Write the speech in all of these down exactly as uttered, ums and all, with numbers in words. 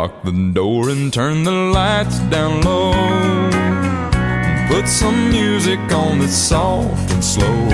lock the door and turn the lights down low. Put some music on that's soft and slow.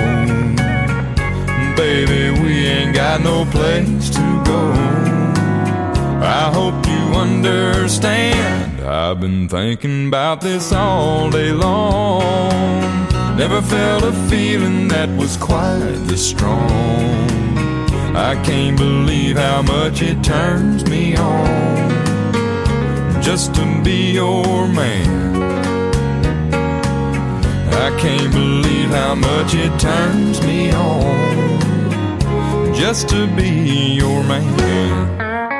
Baby, we ain't got no place to go. I hope you understand. I've been thinking about this all day long. Never felt a feeling that was quite this strong. I can't believe how much it turns me on just to be your man. I can't believe how much it turns me on just to be your man.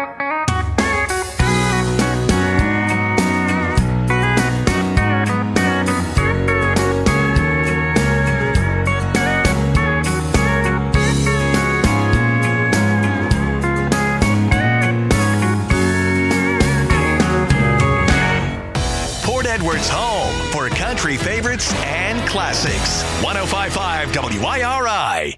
Edwards' home for country favorites and classics. one oh five point five W I R I.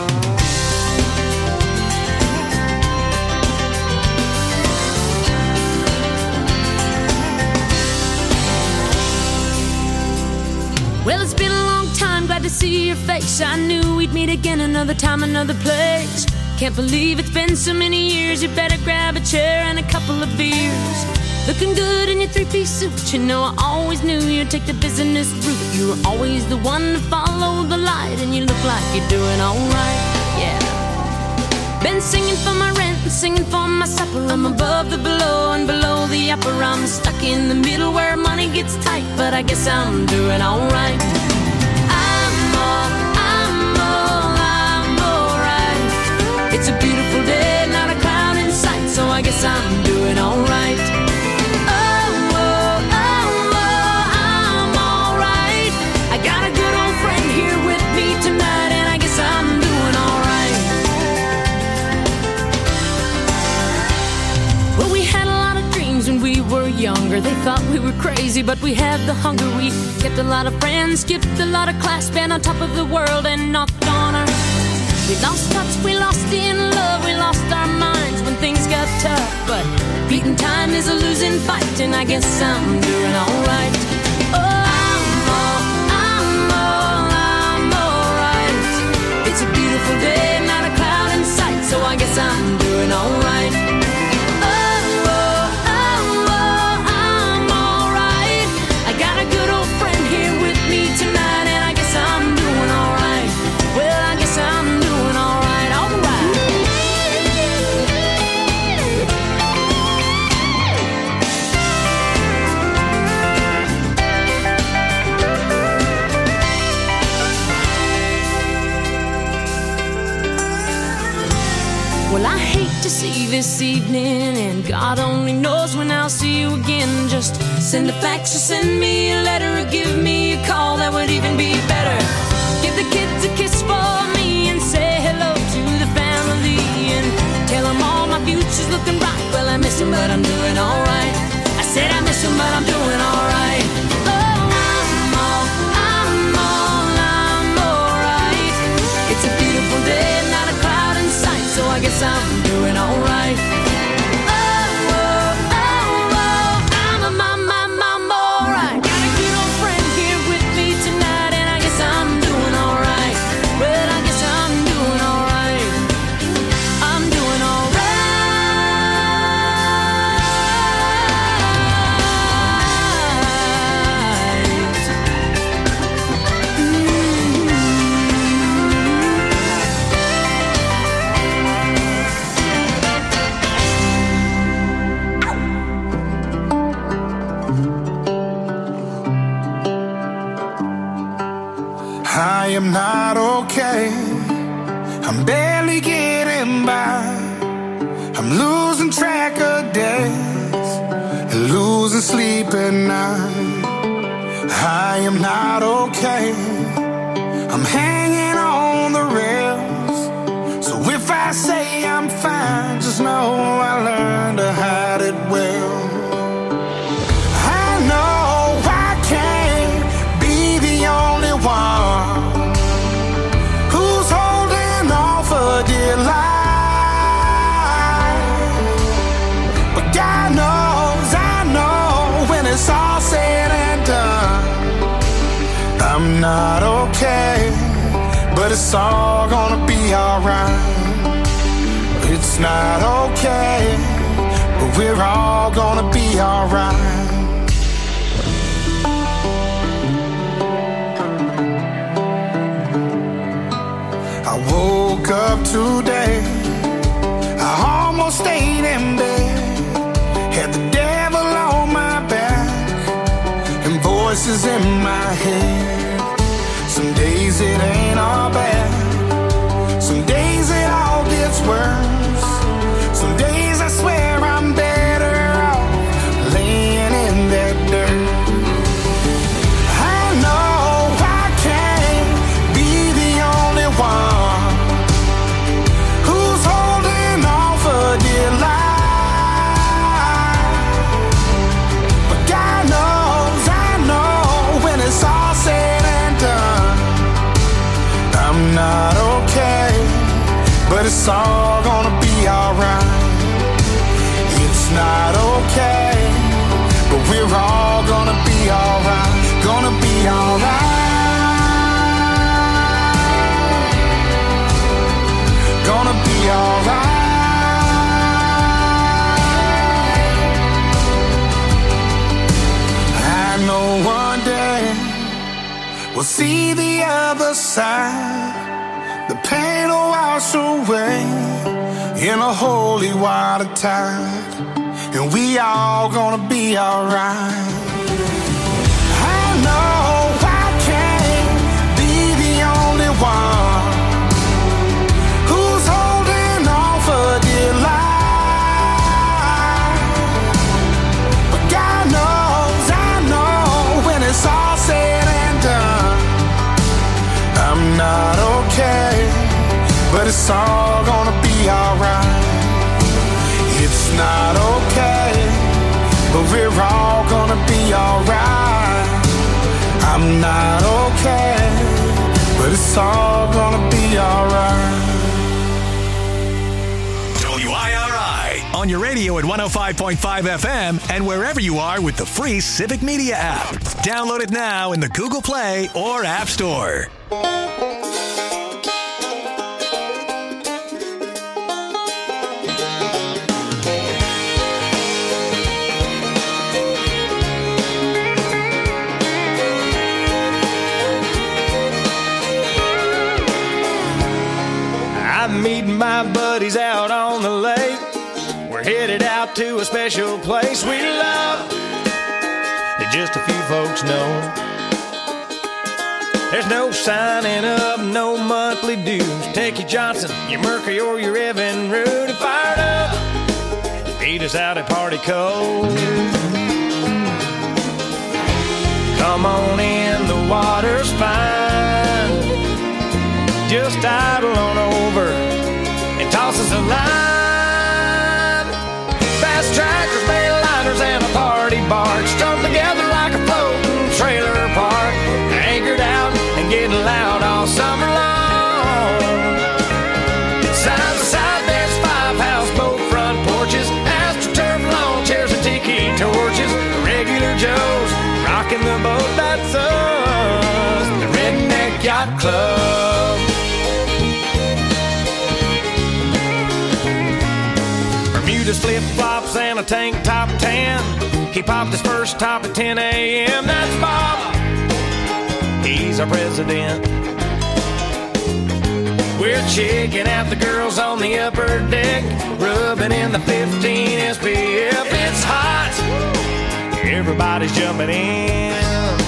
Well, it's been a long time, glad to see your face. I knew we'd meet again another time, another place. Can't believe it's been so many years. You better grab a chair and a couple of beers. Looking good in your three-piece suit. You know I always knew you'd take the business route. You were always the one to follow the light, and you look like you're doing alright, yeah. Been singing for my rent and singing for my supper. I'm above the below and below the upper. I'm stuck in the middle where money gets tight, but I guess I'm doing alright. I'm all, I'm all, I'm alright. It's a beautiful day, not a cloud in sight, so I guess I'm doing alright. Younger, they thought we were crazy, but we had the hunger. We kept a lot of friends, skipped a lot of class, been on top of the world and knocked on our. We lost touch, we lost in love, we lost our minds when things got tough. But beating time is a losing fight, and I guess I'm doing alright. Oh, I'm all, I'm all, I'm alright. It's a beautiful day, not a cloud in sight, so I guess I'm doing alright. Tonight, and I guess I'm doing alright. Well, I guess I'm doing alright, alright. Well, I hate to see this evening, and God only knows when I'll see you again. Just send a fax or send me a letter or give me a call, that would even be better. Give the kids a kiss for me and say hello to the family and tell them all my future's looking bright. Well, I miss them, but I'm doing alright. I said I miss them, but I'm doing alright. Oh, I'm all, I'm all, I'm alright. It's a beautiful day, not a cloud in sight, so I guess I'm doing alright. I am not okay. I'm barely getting by. I'm losing track of days and losing sleep at night. I am not okay. I'm hanging on the rails. So if I say I'm fine, just know I learned to hide it well. I know I can't be the only one who's holding on for dear life, but God knows not okay, but it's all gonna be alright. It's not okay, but we're all gonna be alright. I woke up today, I almost stayed in bed, had the devil on my back and voices in my head. Some days it ain't all bad, some days it all gets worse. Some days I swear I'm better off laying in that dirt. I know I can't be the only one who's holding on for dear life. But God knows, I know when it's all said and done, I'm not okay, but it's all gonna be alright. It's not okay, but we're all gonna be alright. Gonna be alright. Gonna be alright. I know one day we'll see the other side. The pain will wash away in a holy water tide, and we all gonna be alright. I know I can't be the only one who's holding on for dear life. But God knows, I know when it's all said and done, I'm not okay, but it's all gonna be alright. It's not okay, but we're all gonna be alright. I'm not okay, but it's all gonna be alright. W I R I on your radio at one oh five point five F M and wherever you are with the free Civic Media app. Download it now in the Google Play or App Store. I'm meeting my buddies out on the lake. We're headed out to a special place we love that just a few folks know. There's no signing up, no monthly dues. Take your Johnson, your Mercury, or your Evan Root and fired up. Meet us out at Party Cove. Come on in, the water's fine. Just idle on over and toss us a line. Fast trackers, mainliners, and a party barge strung together like a floating trailer park. Anchored out and getting loud all summer long. Side by side, there's five houseboat front porches, AstroTurf lawn chairs and tiki torches. Regular Joes rocking the boat, that's us, the Redneck Yacht Club. Bermuda's flip-flops and a tank top tan. He popped his first top at ten a.m. That's Bob, he's our president. We're checking out the girls on the upper deck, rubbing in the fifteen S P F. It's hot, everybody's jumping in.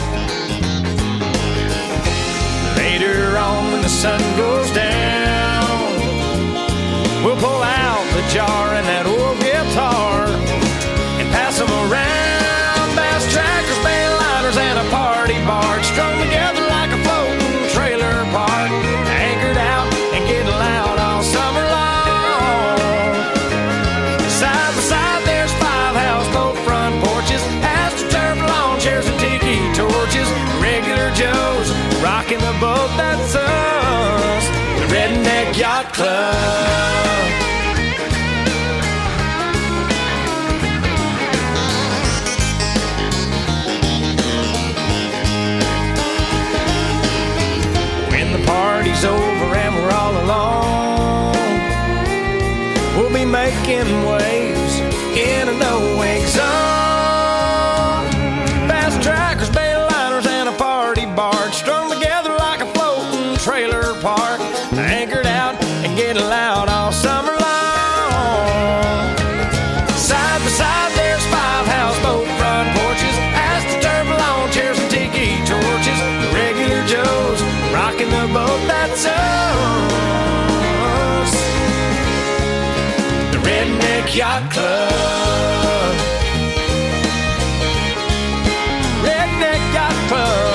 Later on when the sun goes down, we'll pull out the jar and that old guitar and pass them around. Bass trackers, mainliners, and a party barge strung together like a floating trailer park. Anchored out and getting loud all summer long. Side by side, there's five houseboat front porches, AstroTurf lawn chairs and tiki torches. Regular Joes rocking the boat, that's us, the Redneck Yacht Club. making waves in a no-wake zone. Fast trackers, bayliners, and a party barge strung together like a floating trailer park, anchored out and getting loud all summer long. Side by side, there's five houseboat front porches, astroturf lawn chairs and tiki torches. The regular Joes rocking the boat that's us. The Redneck Yacht Club. Redneck Yacht Club.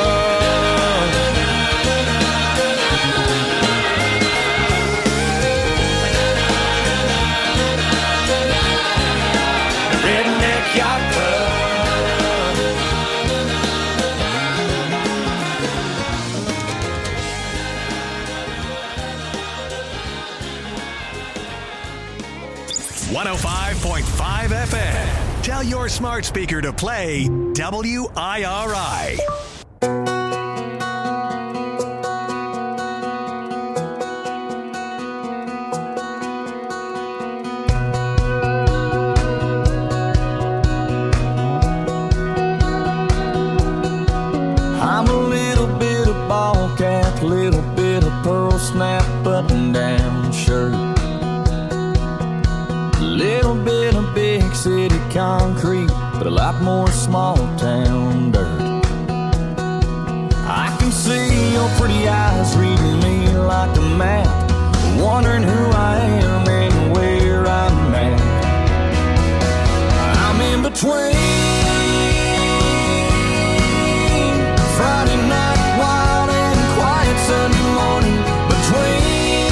one oh five point five F M. Tell your smart speaker to play W I R I. I'm a little bit of ball cap, little bit of pearl snap button down shirt. Little bit of big city concrete, but a lot more small town dirt. I can see your pretty eyes reading me like a map, wondering who I am and where I'm at. I'm in between Friday night wild and quiet Sunday morning, between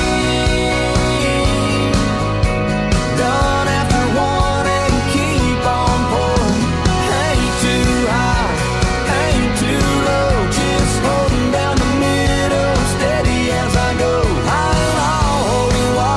done after one and keep on pouring. Ain't too high, ain't too low, just holding down the middle, steady as I go. High and all holy water.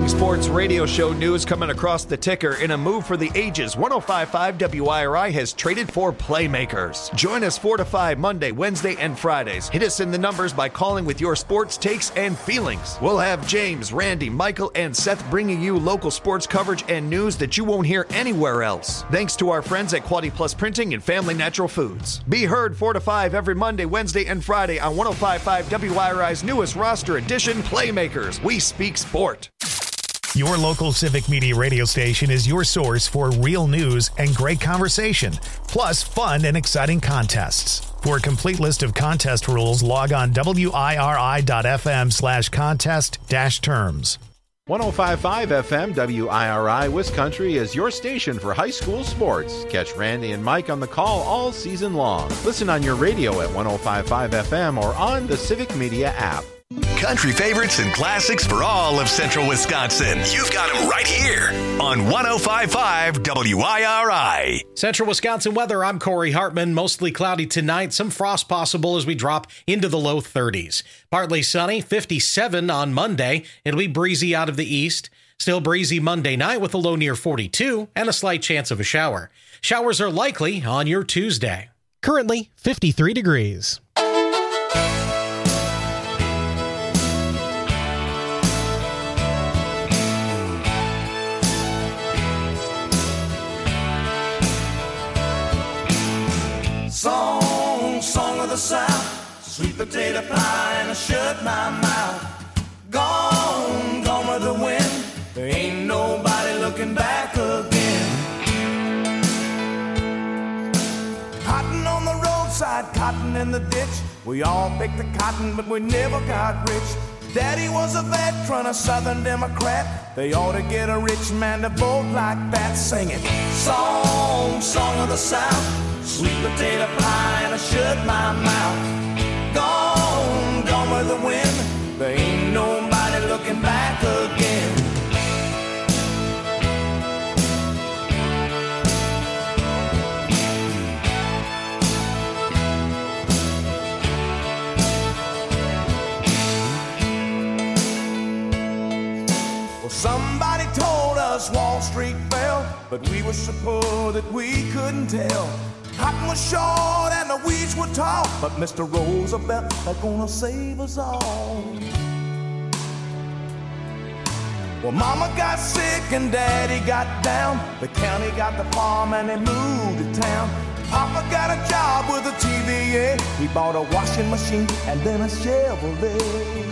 Breaking sports radio show news coming across the ticker. In a move for the ages, one oh five point five W I R I has traded for playmakers. Join us four to five Monday, Wednesday, and Fridays. Hit us in the numbers by calling with your sports takes and feelings. We'll have James, Randy, Michael, and Seth bringing you local sports coverage and news that you won't hear anywhere else. Thanks to our friends at Quality Plus Printing and Family Natural Foods. Be heard four to five every Monday, Wednesday, and Friday on one oh five point five W I R I's newest roster edition, Playmakers. We speak sport. Your local Civic Media radio station is your source for real news and great conversation, plus fun and exciting contests. For a complete list of contest rules, log on W I R I dot F M slash contest dash terms. one oh five point five F M W I R I Wiscountry is your station for high school sports. Catch Randy and Mike on the call all season long. Listen on your radio at one oh five point five F M or on the Civic Media app. Country favorites and classics for all of central Wisconsin. You've got them right here on one oh five point five W I R I. Central Wisconsin weather, I'm Corey Hartman. Mostly cloudy tonight. Some frost possible as we drop into the low thirties. Partly sunny, fifty-seven on Monday. It'll be breezy out of the east. Still breezy Monday night with a low near forty-two and a slight chance of a shower. Showers are likely on your Tuesday. Currently fifty-three degrees. Song, song of the South, sweet potato pie and I shut my mouth. Gone, gone with the wind, there ain't nobody looking back again. Cotton on the roadside, cotton in the ditch, we all picked the cotton but we never got rich. Daddy was a veteran, a Southern Democrat, they ought to get a rich man to vote like that. Singing, song, song of the South, sweet potato pie and I shut my mouth. Gone, gone with the wind, there ain't nobody looking back again. Well, somebody told us Wall Street fell, but we were so poor that we couldn't tell. Cotton was short and the weeds were tall, but Mister Roosevelt is gonna save us all. Well, Mama got sick and Daddy got down. The county got the farm and they moved to town. Papa got a job with a T V A. He bought a washing machine and then a Chevrolet.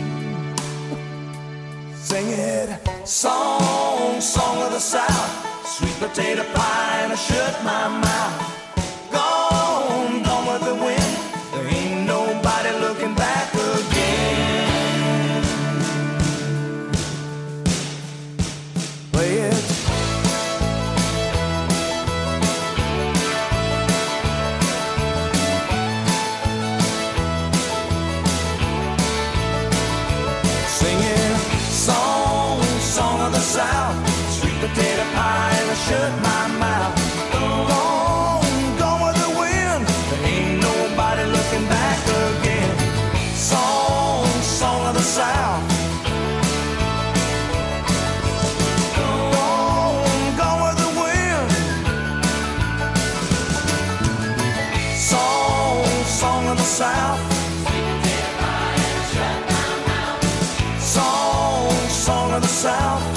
Sing it, song, song of the South, sweet potato pie and I shut my mouth. Gone, gone with the wind, there ain't nobody looking back again. Play it. Singing, song, song of the South, sweet potato pie and I shut my mouth. South. Gone, gone with the wind. Song, song of the South. Song, song of the South.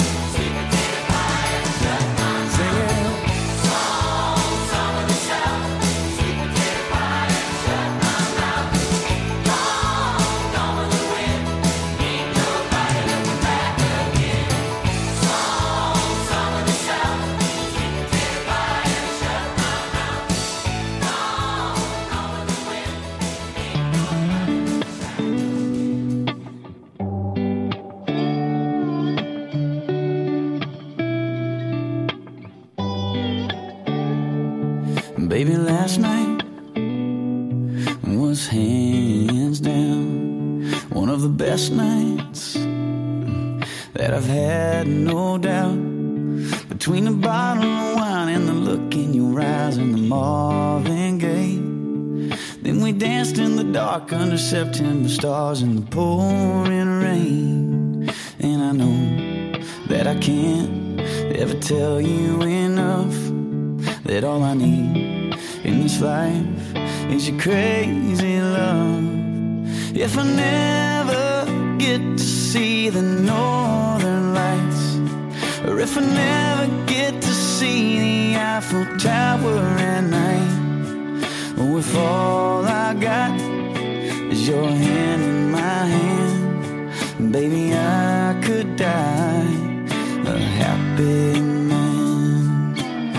Baby, last night was hands down one of the best nights that I've had, no doubt. Between the bottle of wine and the look in your eyes and the Marvin Gaye, then we danced in the dark under September stars in the pouring rain. And I know that I can't ever tell you enough, that all I need in this life is your crazy love. If I never get to see the northern lights, or if I never get to see the Eiffel Tower at night, or if all I got is your hand in my hand, baby, I could die a happy man.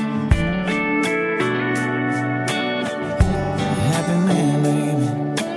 A happy man, baby.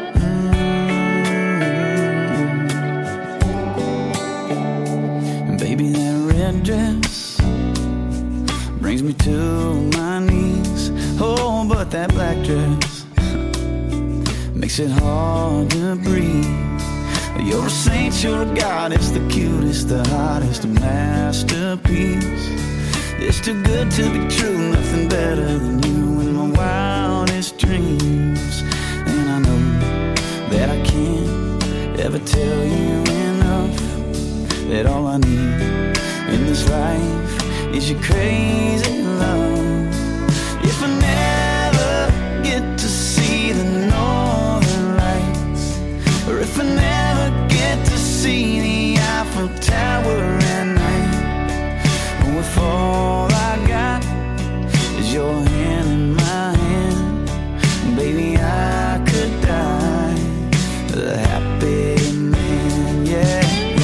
Mm-hmm. Baby, that red dress brings me to my knees. Oh, but that black dress makes it hard to breathe. You're a saint, you're a goddess, the cutest, the hottest, a masterpiece. It's too good to be true, nothing better than you in my wildest dreams. And I know that I can't ever tell you enough, that all I need in this life is your crazy love. If I never get to see the northern lights, or if I never get to see the Eiffel Tower at night, or if all I got is your hand in my hand, baby, I could die a happy man, yeah.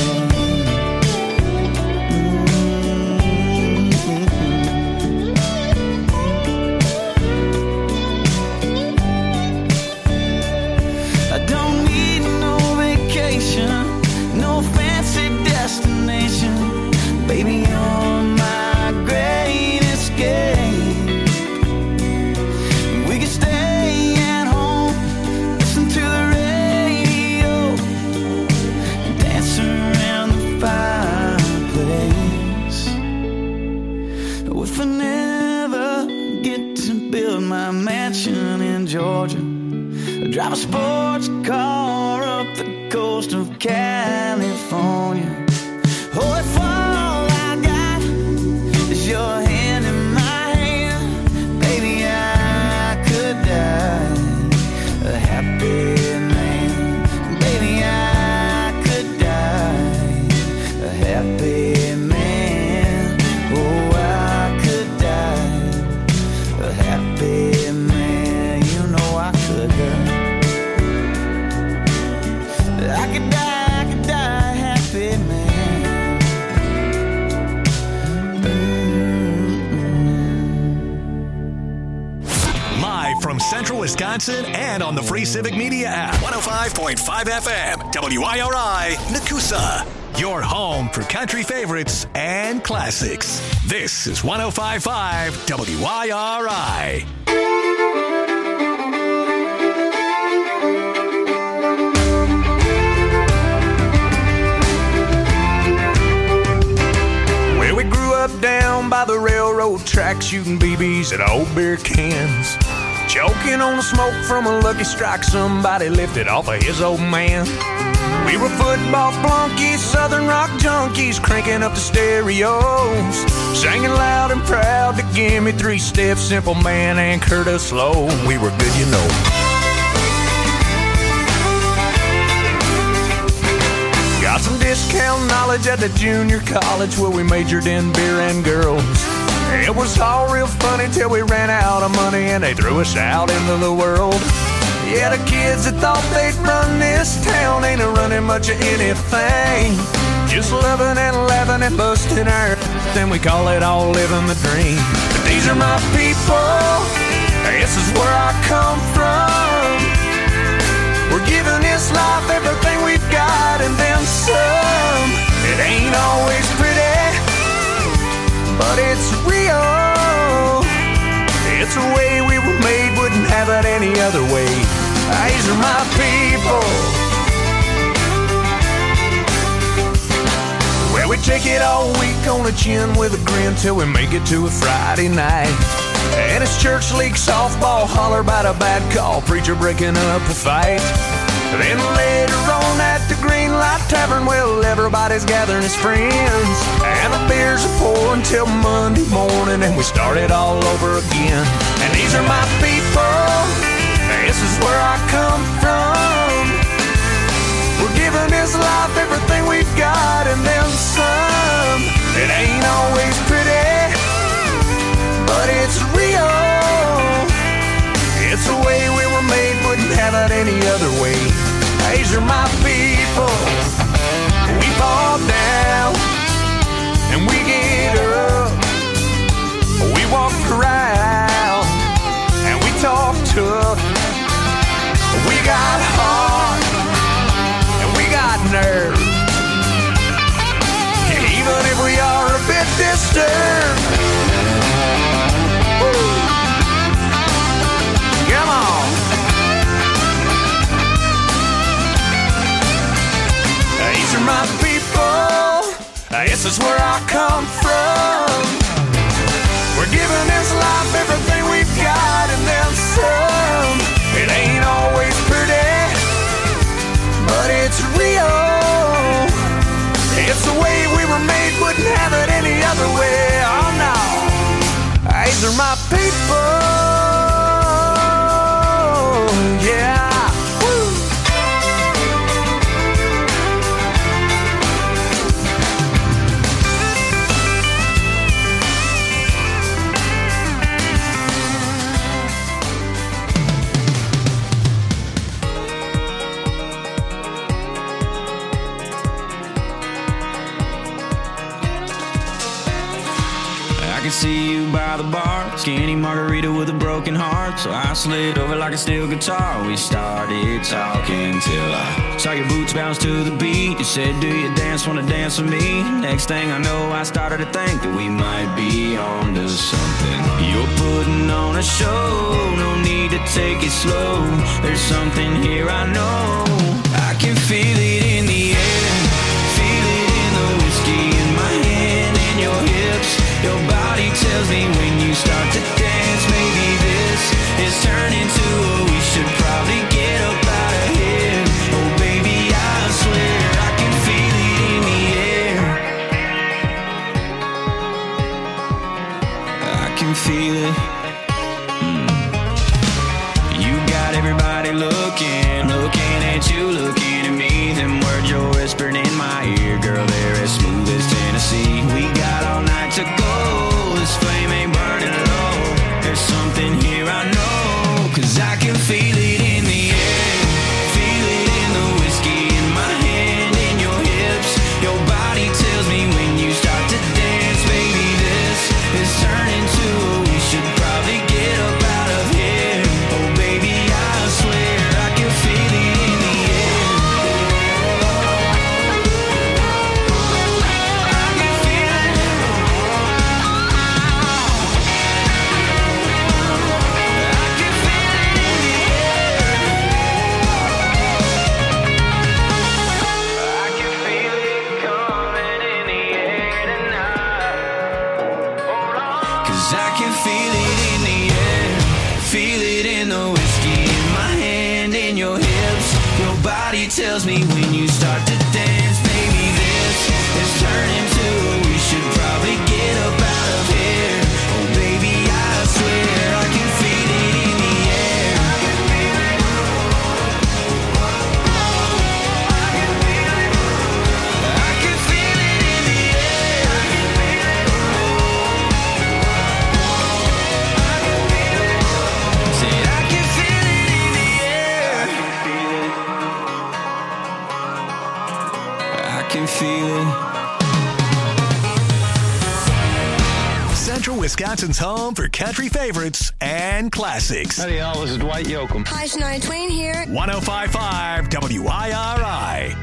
No fancy destination, baby, you're my great escape. We could stay at home, listen to the radio, dance around the fireplace. If I never get to build my mansion in Georgia, drive a sports car up the coast of California, oh, if all I got is your hand in my hand, baby, I could die a happy man. Baby, I could die a happy man. Oh, I could die a happy man. You know I could die. I could die, I could die happy, man. Mm-hmm. Live from Central Wisconsin and on the free Civic Media app. one oh five point five F M, W I R I, Nakusa. Your home for country favorites and classics. This is one oh five point five W I R I. Down by the railroad track, shooting B Bs at old beer cans, choking on the smoke from a Lucky Strike somebody lifted off of his old man. We were football flunkies, southern rock junkies, cranking up the stereos, singing loud and proud to give me three steps, Simple Man and Curtis Slow. We were good, you know. Got some discount knowledge at the junior college where we majored in beer and girls. It was all real funny till we ran out of money and they threw us out into the world. Yeah, the kids that thought they'd run this town ain't a running much of anything. Just loving and laughing and busting our then we call it all living the dream. But these are my people, this is where I come from. We're giving this life everything we've got and then some. It ain't always pretty, but it's real. It's the way we were made, wouldn't have it any other way. These are my people. Well, we take it all week on the chin with a grin till we make it to a Friday night. And it's church league softball, holler about a bad call, preacher breaking up a fight. Then later on at the Green Light Tavern, well, everybody's gathering as friends, and the beers are pouring till Monday morning, and we start it all over again. And these are my people, this is where I come from. We're giving this life everything we've got and then some. It ain't always pretty, but it's real. It's the way we were made, wouldn't have it any other way. These are my people. We fall down and we get up. We walk around and we talk tough. We got heart and we got nerve. Even if we are a bit disturbed. Woo. Come on. These are my people. This is where I come from. We're giving this life everything we've got and then some. It ain't always pretty, but it's real. It's the way we were made, wouldn't have it any other way. Oh no, these are my people. Yeah. Woo. I can see you by the bar, skinny margarita with a broken heart. So I slid over like a steel guitar. We started talking till I saw your boots bounce to the beat. You said, do you dance, wanna dance with me? Next thing I know, I started to think that we might be on to something. You're putting on a show, no need to take it slow. There's something here I know. I can feel it in the air, feel it in the whiskey in my hand and your hips. Your body tells me when you start to dance, maybe this is turning to a we should probably get up out of here. Oh baby, I swear I can feel it in the air. I can feel it. Mm. You got everybody looking, looking at you, looking at me. Them words you're whispering in my ear, girl, they're as smooth as Tennessee. We got all night to go. This flame ain't burning low. There's something here I know, 'cause I can feel it in the air, feel it in the whiskey in my hand and your hips. Your body tells me when you start to dance, baby, this is turning to a we should probably get up out of here. Oh baby, I swear I can feel it in the air. I can feel it. Tells me when you start to dance, maybe this is turning to we should probably get up out of here. Oh baby, I swear I can feel it in the air. I can feel it. I can feel it. I can feel it in the air. I can feel it. I can feel it. Said I can feel it in the air. I can feel it. I can feel it. Central Wisconsin's home for country favorites and classics. Howdy, y'all. This is Dwight Yoakam. Hi, Shania Twain here. one oh five point five W I R I.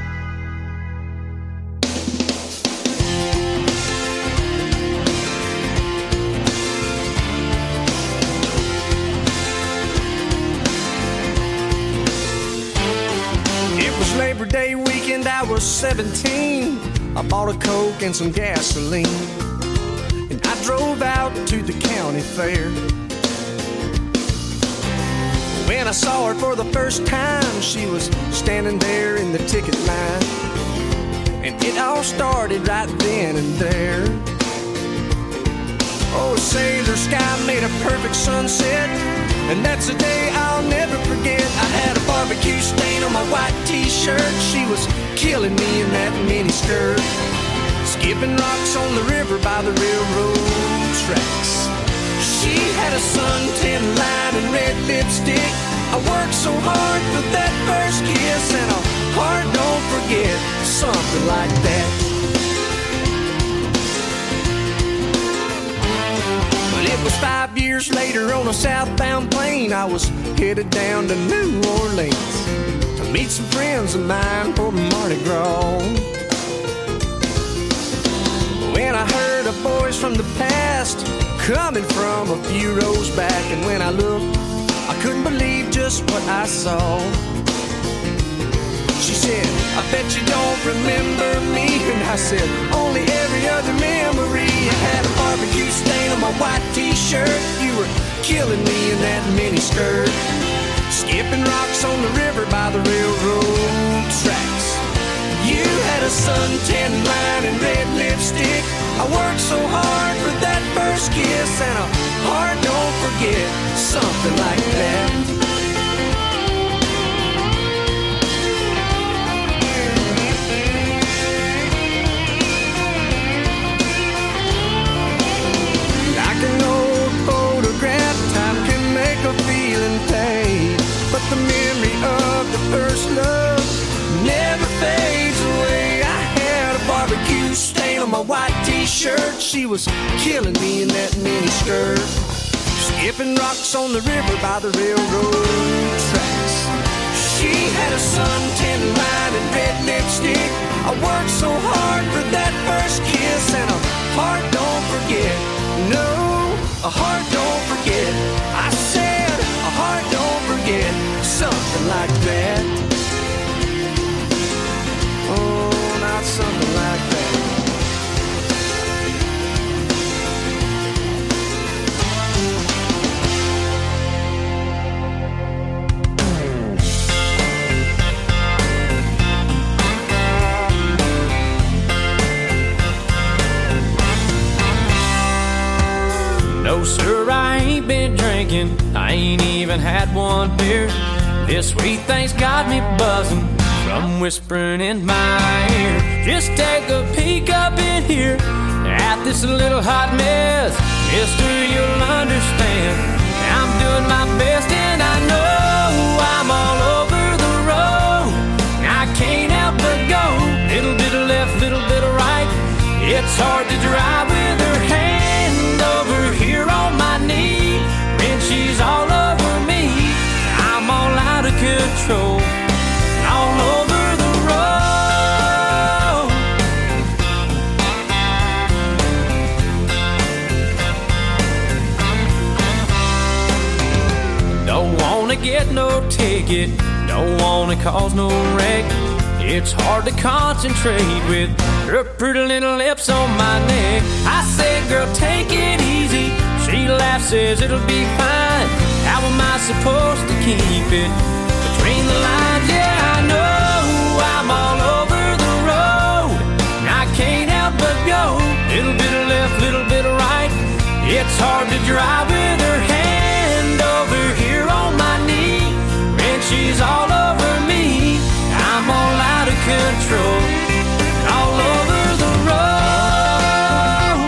It was Labor Day weekend, I was seventeen. I bought a Coke and some gasoline, and I drove out to the county fair. When I I saw her for the first time, she was standing there in the ticket line. And it all started right then and there. Oh, sailor sky made a perfect sunset, and that's a day I'll never forget. I had a barbecue stain on my white t-shirt. She was killing me in that mini skirt, skipping rocks on the river by the railroad tracks. She had a suntan line and red lipstick. I worked so hard for that first kiss, and a heart don't forget, something like that. But it was five years later on a southbound plane. I was headed down to New Orleans to meet some friends of mine for Mardi Gras. When I heard a voice from the past coming from a few rows back, and when I looked, I couldn't believe just what I saw. She said, I bet you don't remember me. And I said, only every other memory. I had a barbecue stain on my white t-shirt. You were killing me in that mini skirt, skipping rocks on the river by the railroad tracks. You had a suntan line and red lipstick. I worked so hard for that first kiss, and a heart don't forget, something like that. Like an old photograph, time can make a feeling fade, but the memory of the first love never fades away. I had a barbecue stain on my white t-shirt. She was killing me in that mini skirt, skipping rocks on the river by the railroad tracks. She had a suntan line and red lipstick. I worked so hard for that first kiss, and a heart don't forget. No, a heart don't forget. I said a heart don't forget, something like that. Oh, not something like that. No, sir, I ain't been drinking. I ain't even had one beer. This sweet thing's got me buzzing from whispering in my ear. Just take a peek up in here at this little hot mess. Mister, you'll understand I'm doing my best, and I know I'm all over the road. I can't help but go little bit of left, little bit of right. It's hard to drive with her hand over here on my knee when she's all over me. I'm all out of control, all over the road. Don't wanna get no ticket, don't wanna cause no wreck. It's hard to concentrate with her pretty little lips on my neck. I say, girl, take it easy. She laughs, says it'll be fine. How am I supposed to keep it between the lines? Yeah, I know I'm all over the road. I can't help but go little bit of left, little bit of right. It's hard to drive with her hand over here on my knee when she's all over me. I'm all out of control, all over the road.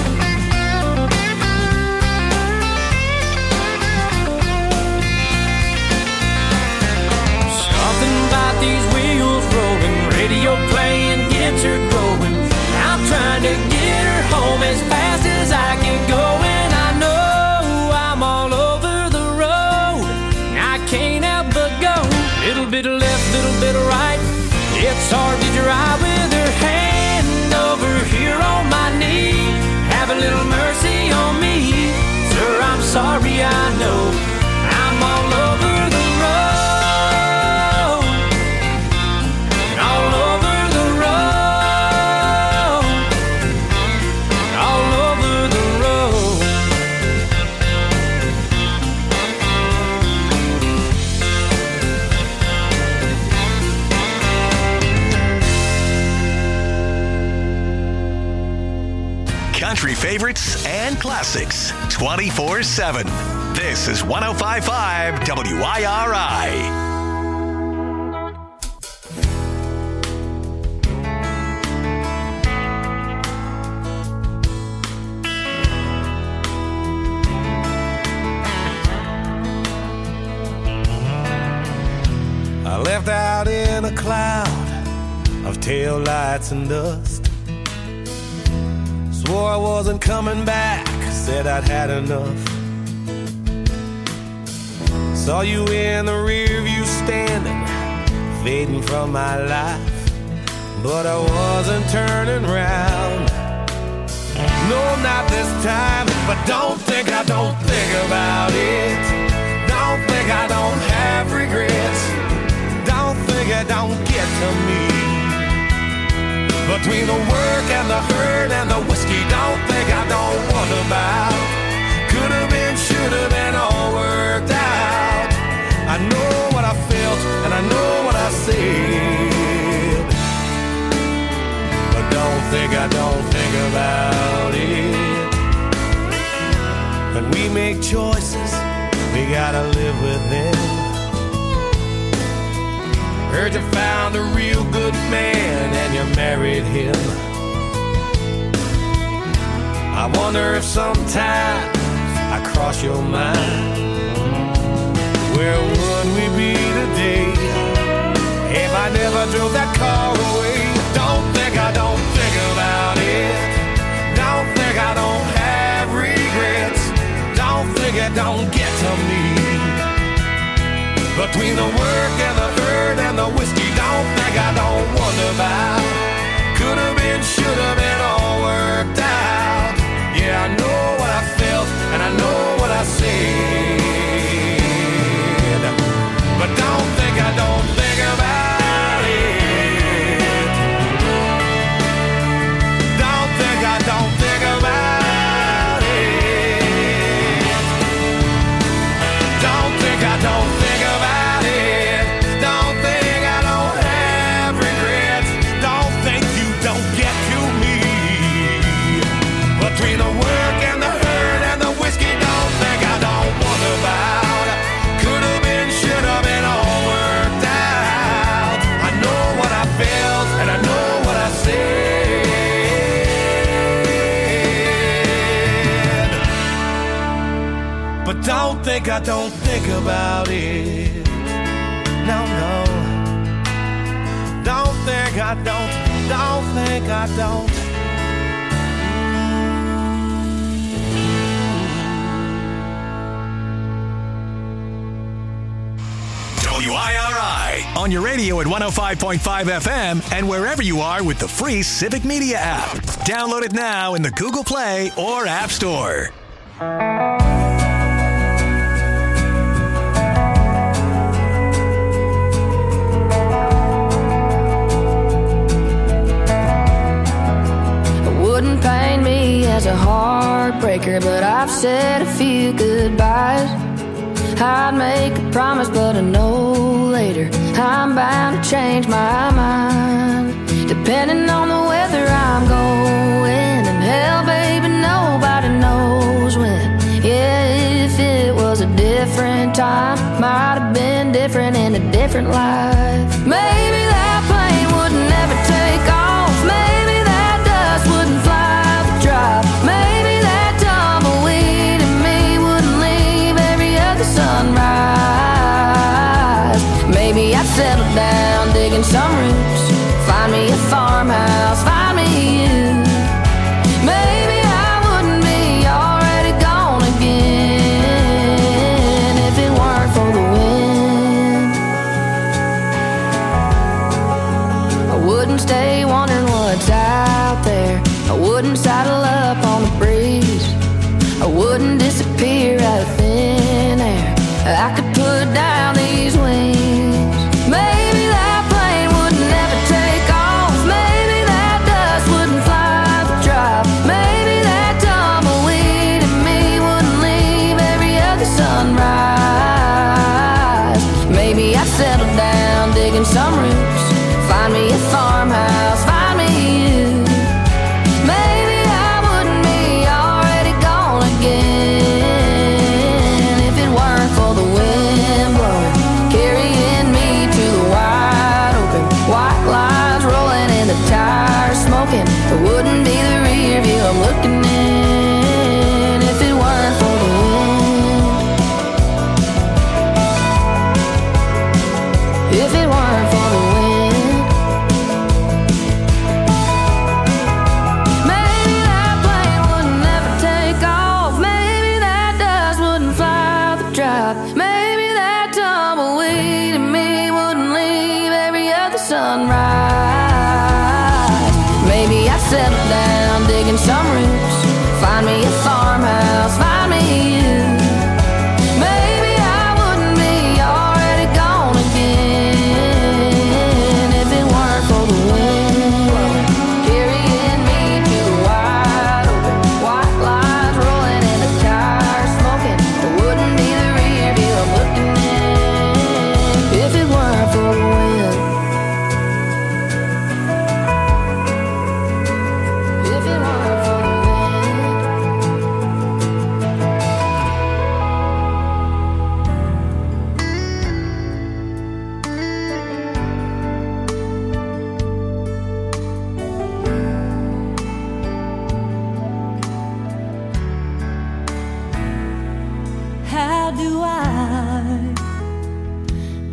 Something about these wheels rolling, radio playing gets her going. I'm trying to get her home as fast as I can go, and I know I'm all over the road. I can't help but go little bit of left, little bit of right. It's hard to drive with her hand over here on my knee. Have a little mercy on me, sir, I'm sorry, I know I'm all over the road, all over the road, all over the road. favorites and classics twenty-four seven. This is one oh five point five W I R I. I left out in a cloud of taillights and dust. Swore I wasn't coming back, said I'd had enough. Saw you in the rear view standing, fading from my life, but I wasn't turning round. No, not this time, but don't think I don't think about it. Don't think I don't have regrets. Don't think it don't get to me. Between the work and the hurt and the whiskey, don't think I don't wonder about. Could have been, should have been, all worked out. I know what I felt and I know what I said, but don't think I don't think about it. When we make choices, we gotta live with them. Heard you found a real good man and you married him. I wonder if sometimes I cross your mind. Where would we be today if I never drove that car away? Don't think I don't think about it. Don't think I don't have regrets. Don't think it don't get to me. Between the work and the hurt and the whiskey, don't think I don't wonder about. Could have been, should have been, all worked out. Yeah, I know what I felt and I know what I said, but don't think I don't think about it. Don't think I don't think about it. Don't think I don't think about it. Don't think I don't have regrets. Don't think you don't get to me. Between the work and the hurt and the whiskey, don't think I don't wonder about. Could have been, should have been, all worked out. I know what I felt and I know what I said, but don't think I don't think about it. No, no. Don't think I don't, don't think I don't. W I R I on your radio at one oh five point five F M and wherever you are with the free Civic Media app. Download it now in the Google Play or App Store. Wouldn't pain me as a heartbreaker, but I've said a few goodbyes. I'd make a promise, but I know later I'm bound to change my mind. Depending on the weather I'm going, and hell, baby, nobody knows when. Yeah, if it was a different time, might have been different in a different life. Maybe that plane would never take off. Maybe that dust wouldn't fly the drive. Maybe that tumbleweed in me wouldn't leave every other sunrise. Maybe I'd settle down digging some roots, find me a farmhouse, find me you. Maybe I wouldn't be already gone again if it weren't for the wind. I wouldn't stay wondering what's out there. I wouldn't saddle up on the breeze. I wouldn't disappear out of thin air. I could put down these wings. Maybe that plane would never take off. Maybe that dust wouldn't fly the drive. Maybe that tumbleweed in me wouldn't leave every other sunrise. Maybe I'd settle down digging some roots, find me a farmhouse, find me you. Maybe I wouldn't be all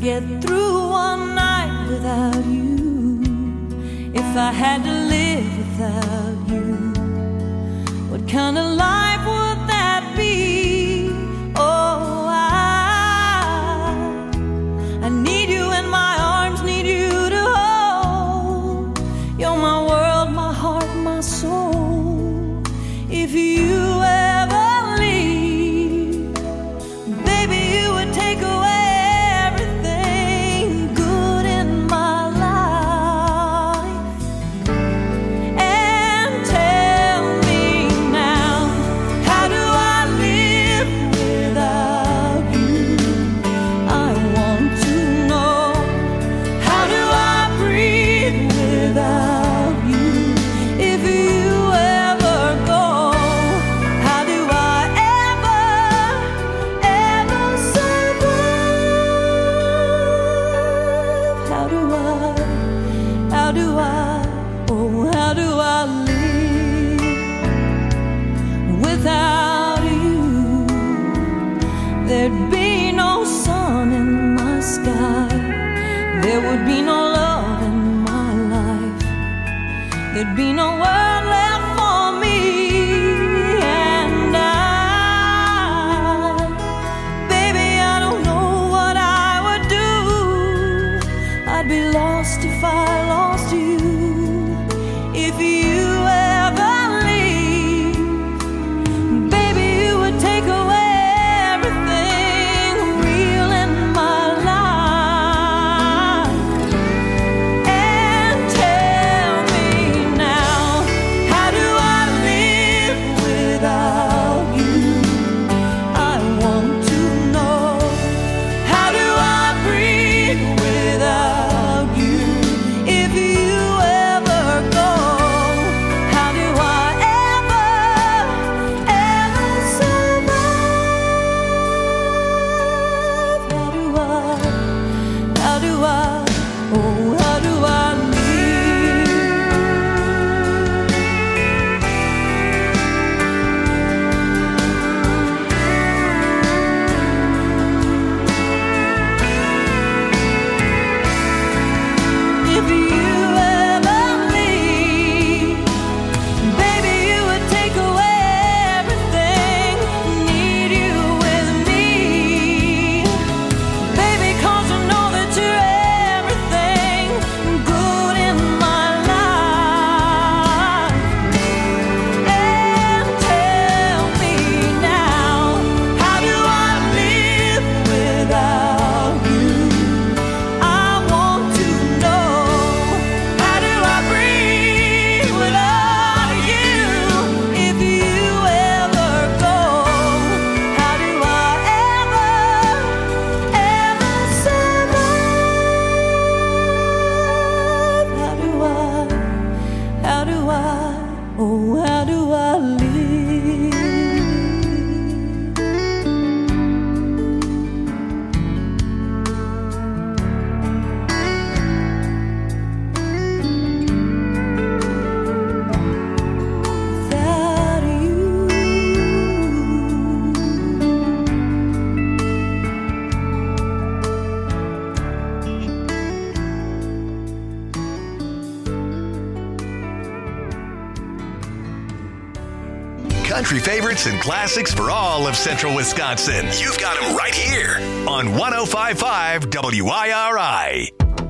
get through one night without you, if I had to live without you, what kind of life would that be? Oh, I, I need you in my arms, need you to hold. You're my world, my heart, my soul. If you ever leave, baby, you would take away everything good in my life. And tell me now, how do I live without you? I want to know, how do I breathe without you? If you ever go, how do I ever, ever survive? How do I, how do I, oh, how do I live without you? There'd be no sun in my sky, there would be no love in my life, there'd be no world left for me. And I, baby, I don't know what I would do. I'd be lost if I lost you. If you ever leave, baby, you would take away everything real in my life. And tell me now, how do I live without you? I want to know, how do I breathe without you? If you ever go, how do I ever, ever survive? How do I, how do I, oh, how do I If you ever leave, baby, you would take away everything. Need you with me, baby, 'cause I know that you're everything good in my life. And tell me now, how do I live without you? I want to know, how do I breathe without you? If you ever go, how do I ever, ever survive? How do I, how do I, oh, how do I live? Without you. Country favorites and classics for all of central Wisconsin. You've got them right here on one oh five point five W I R I.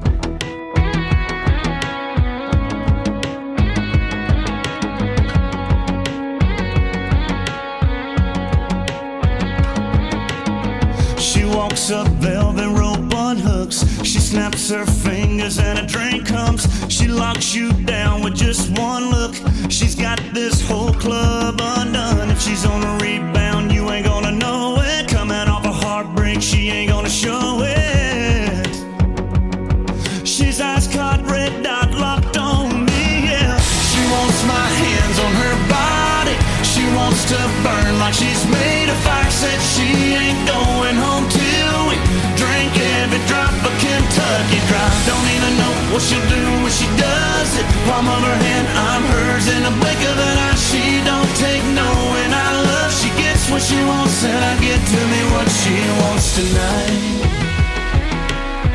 She walks up velvet rope on hooks. She snaps her fingers and a drink comes. She locks you down with just one look. She's got this whole club undone. If she's on a rebound, you ain't gonna know it. Coming off a heartbreak, she ain't gonna show it. She's ice caught, red dot locked on me, yeah. She wants my hands on her body. She wants to burn like she's made of fire. Said she ain't going home till we drink every drop of Kentucky Dry. Don't even know what she'll do when she does it. Palm of her hand, I'm hers in a blink of an eye. She don't take no, and I love. She gets what she wants, and I get to me what she wants tonight.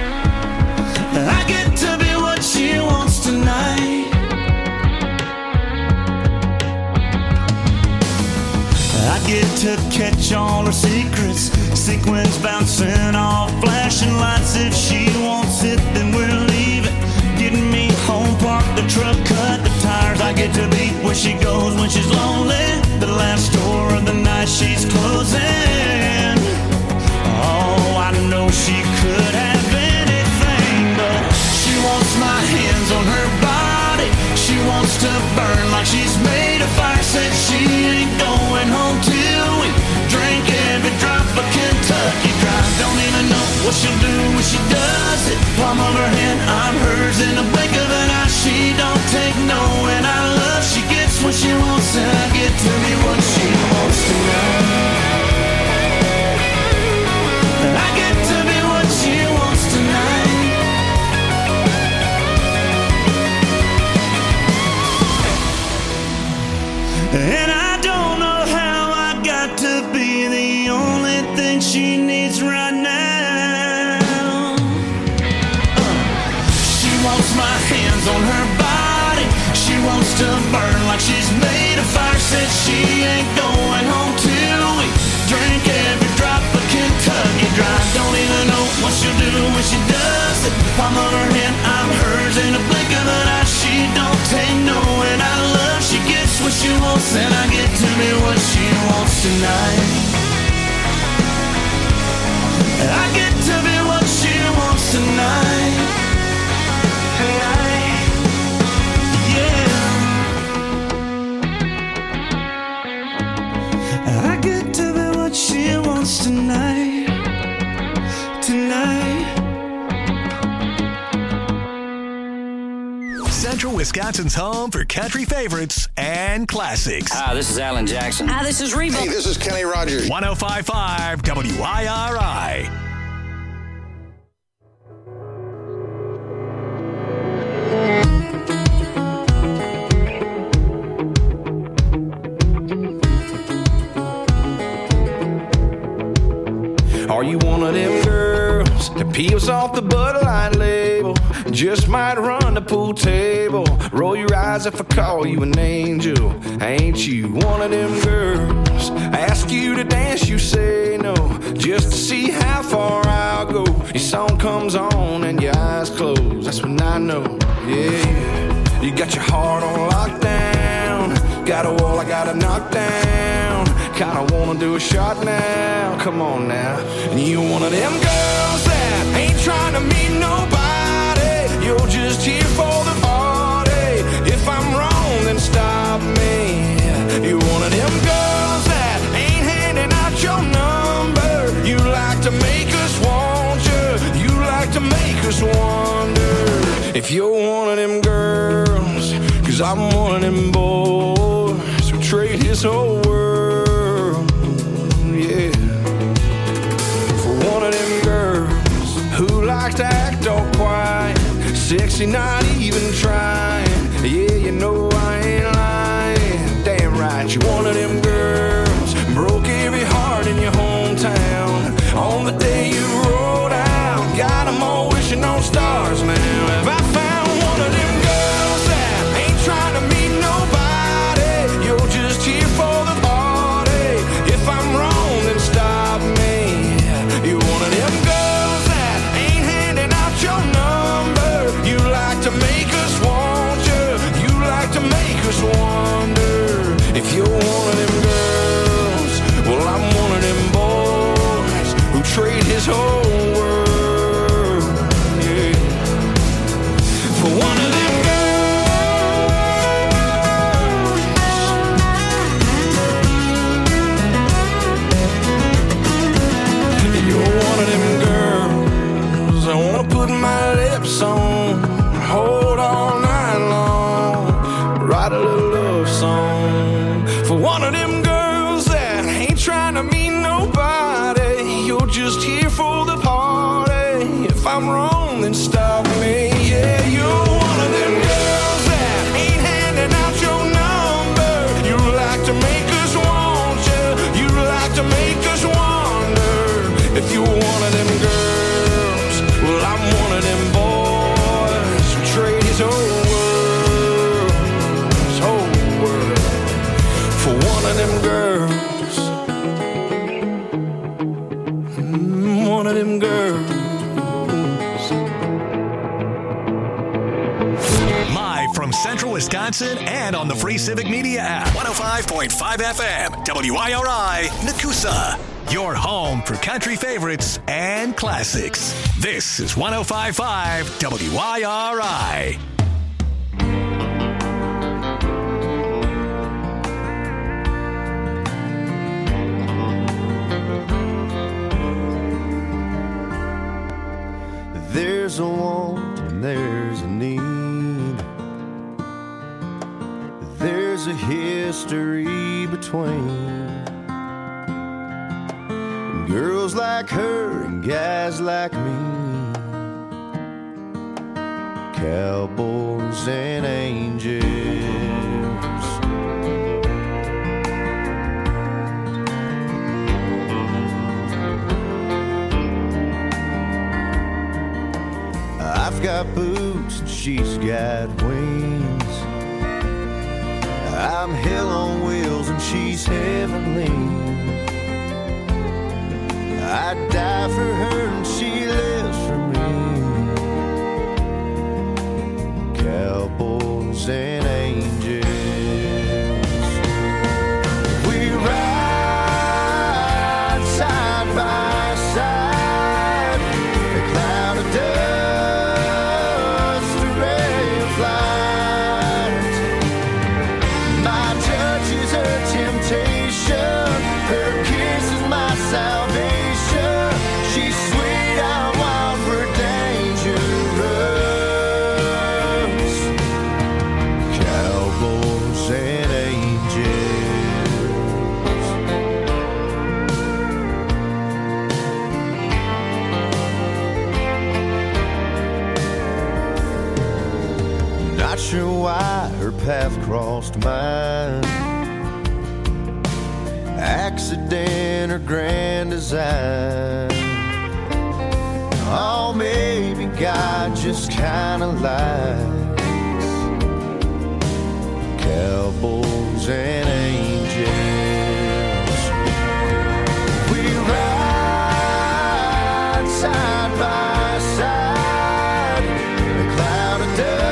sequins bouncing off flashing lights. If she wants it, then we'll leave it. Getting me home, park the truck, cut the tires. I get to be where she goes when she's lonely. The last store of the night she's closing. Oh, I know she could have anything, but she wants my hands on her body. She wants to burn like she's made of fire. Said she ain't going home till we drink every drop of Kentucky Dry. Don't even know what she'll do when she does it. Palm of her hand, I'm hers in the blink of an eye. She don't take no, and I love she gets what she wants, and I get to be what she wants tonight. I get to be what she wants tonight. And I don't know how I got to be the only thing she needs right now. She wants my hands on her body. She wants to burn like she's made of fire. Said she ain't going home till we drink every drop of Kentucky Dry. Don't even know what she'll do when she does it. Palm of her hand, I'm hers in a blink of an eye. She don't take no, and I love she gets what she wants, and I get to be what she wants tonight. I get to be what she wants tonight. Tonight, yeah. I get to be what she wants tonight. Tonight. Central Wisconsin's home for country favorites and classics. Hi, this is Alan Jackson. Hi, this is Reba. Hey, this is Kenny Rogers. one oh five point five W I R I. Are you one of them girls that peels off the Bud Light label? Just might run the pool table. Roll your eyes if I call you an angel. Ain't you one of them girls? Ask you to dance, you say no. Just to see how far I'll go. Your song comes on and your eyes close. That's when I know, yeah. You got your heart on lockdown. Got a wall I gotta knock down. Kinda wanna do a shot now. Come on now. And you one of them girls that ain't trying to meet nobody. You're just here for the party. If I'm wrong, then stop me. You're one of them girls that ain't handing out your number. You like to make us want you. You like to make us wonder if you're one of them girls. Cause I'm one of them boys who trade his whole world, yeah, for one of them girls who likes to act all quiet. Sexy, not even trying. Yeah, you know I ain't lying. Damn right, you one of them girls. Broke every heart in your hometown. On the day you rolled out, got them all wishing on stars now. Have I found one of them girls that ain't trying to meet nobody? You're just here for the party. If I'm wrong, then stop me. You're one of them girls that ain't handing out your number. You like to make us want you. You like to make us wonder if you're one of them girls. Well, I'm one of them boys who trade his whole world, yeah, for one of them girls. You're one of them girls I wanna put my lips on, hold all night long, write a little love song for one of them girls that ain't trying to meet nobody. You're just here for the party. If I'm wrong, then stop me. Yeah, you're one of them girls that ain't handing out your number. You like to make us want you. You like to make us wonder if you're one of them girls. Well, I'm one of them boys who trade his whole world, his whole world, for one of them girls. Mm-hmm. girls. Live from Central Wisconsin and on the Free Civic Media app. one oh five point five F M, W I R I, Nakusa. Your home for country favorites and classics. This is one oh five point five W I R I. There's a want and there's a need. There's a history between girls like her and guys like me, cowboys and angels. I've got boots and she's got wings. I'm hell on wheels and she's heavenly. I'd die for her and she lives for me. Cowboys and angels. We ride side by side. A cloud of dust, a ray of light. My touch is her temptation. Her kiss is my salvation. Sure why her path crossed mine. Accident or grand design. Oh, maybe God just kinda likes cowboys and angels. We ride side by side. A cloud of dust.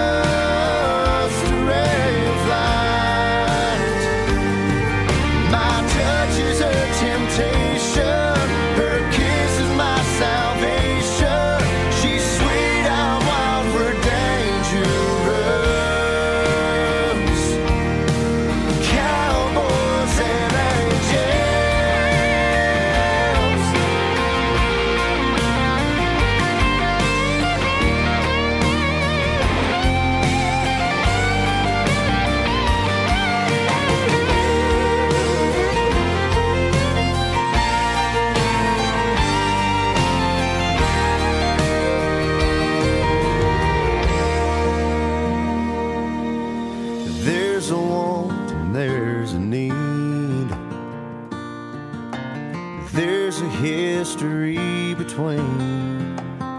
History between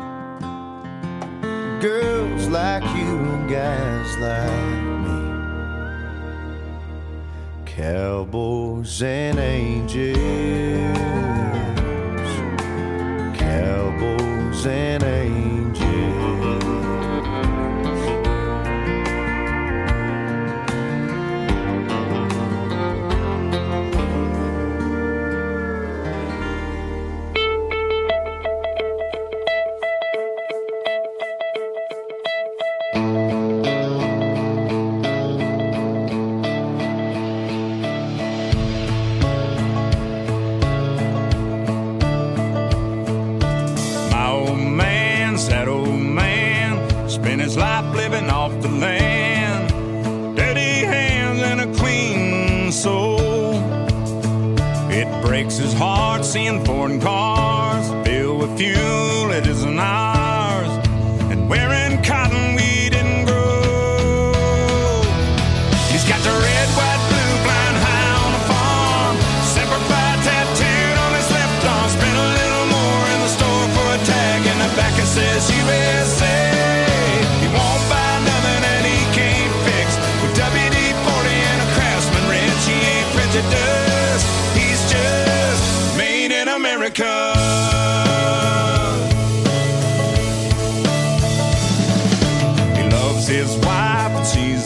girls like you and guys like me, cowboys and angels, cowboys and angels. His heart seeing foreign cars filled with fuel, it isn't ours, and wearing cotton we didn't grow. He's got the red, white, blue flying high on the farm, Semper Fi tattooed on his left arm. Spent a little more in the store for a tag, and the back it says U S A. He won't buy nothing that he can't fix. With W D forty and a Craftsman wrench, he ain't prejudiced. He's just America.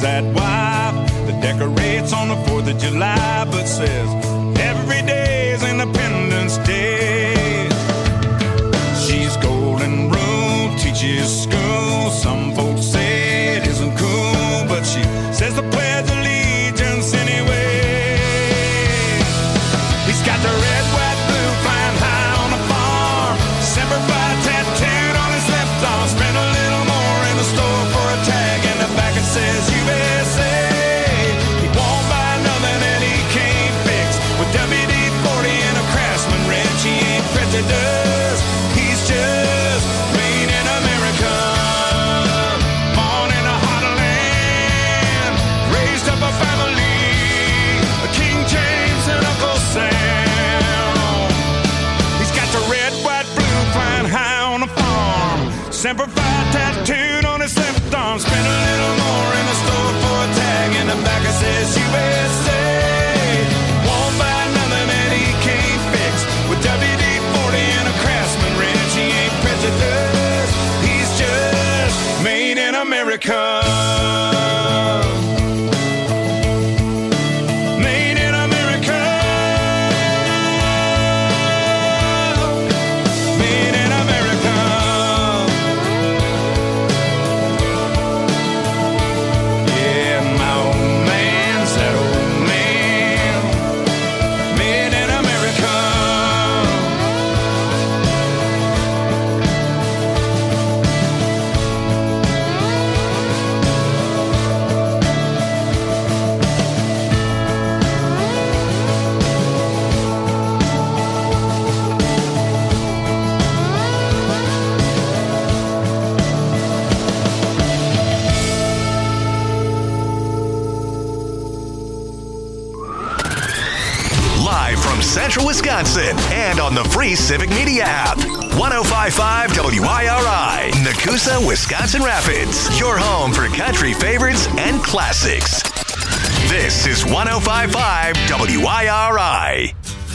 that wife that decorates on the fourth of July, but says every day is Independence Day. She's golden rule, teaches school. Some folks say it isn't cool, but she says the Pledge of Allegiance anyway. He's got the red, white, blue flying high on the farm. Semper Fi tattooed on his left arm. Spent a little more in the store for a tag, and the back it says U S A. He won't buy nothing that he can't fix. With W D forty and a Craftsman wrench, he ain't prejudiced. He's just made in America. Born in a heartland, raised up a family, King James and Uncle Sam. He's got the red, white, blue flying high on the farm. Semper Fi tattooed on his left arm. Spent a little more in the store for a tag, and the back it says U S A. Won't buy nothing that he can't fix. With W D forty and a Craftsman wrench, he ain't prejudiced. He's just made in America. Made in America. Made in America. Yeah, my old man's that old man. Made in America. Live from Central Wisconsin and on the free Civic Media app. one oh five point five W I R I, Nakusa, Wisconsin Rapids. Your home for country favorites and classics. This is one oh five point five W I R I.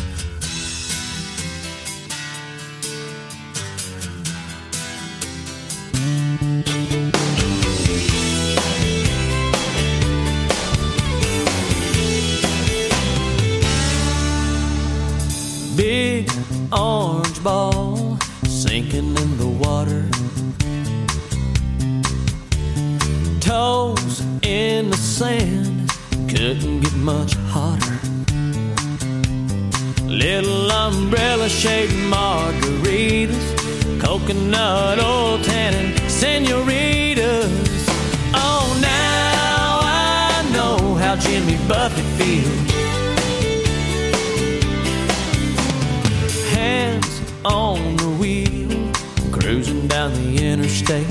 Big orange ball sinking in the water. Toes in the sand, couldn't get much hotter. Little umbrella shaped margaritas, coconut oil tannin senoritas. Oh, now I know how Jimmy Buffett feels. Hands on the wheel, cruising down the interstate.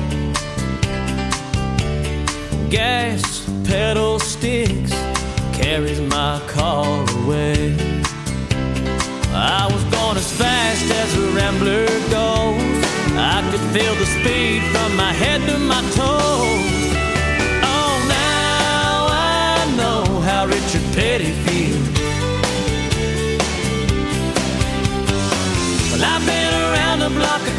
Gas pedal sticks, carries my car away. I was going as fast as a rambler goes. I could feel the speed from my head to my toes. Oh, now I know how Richard Petty feels. Well, I've been around the block a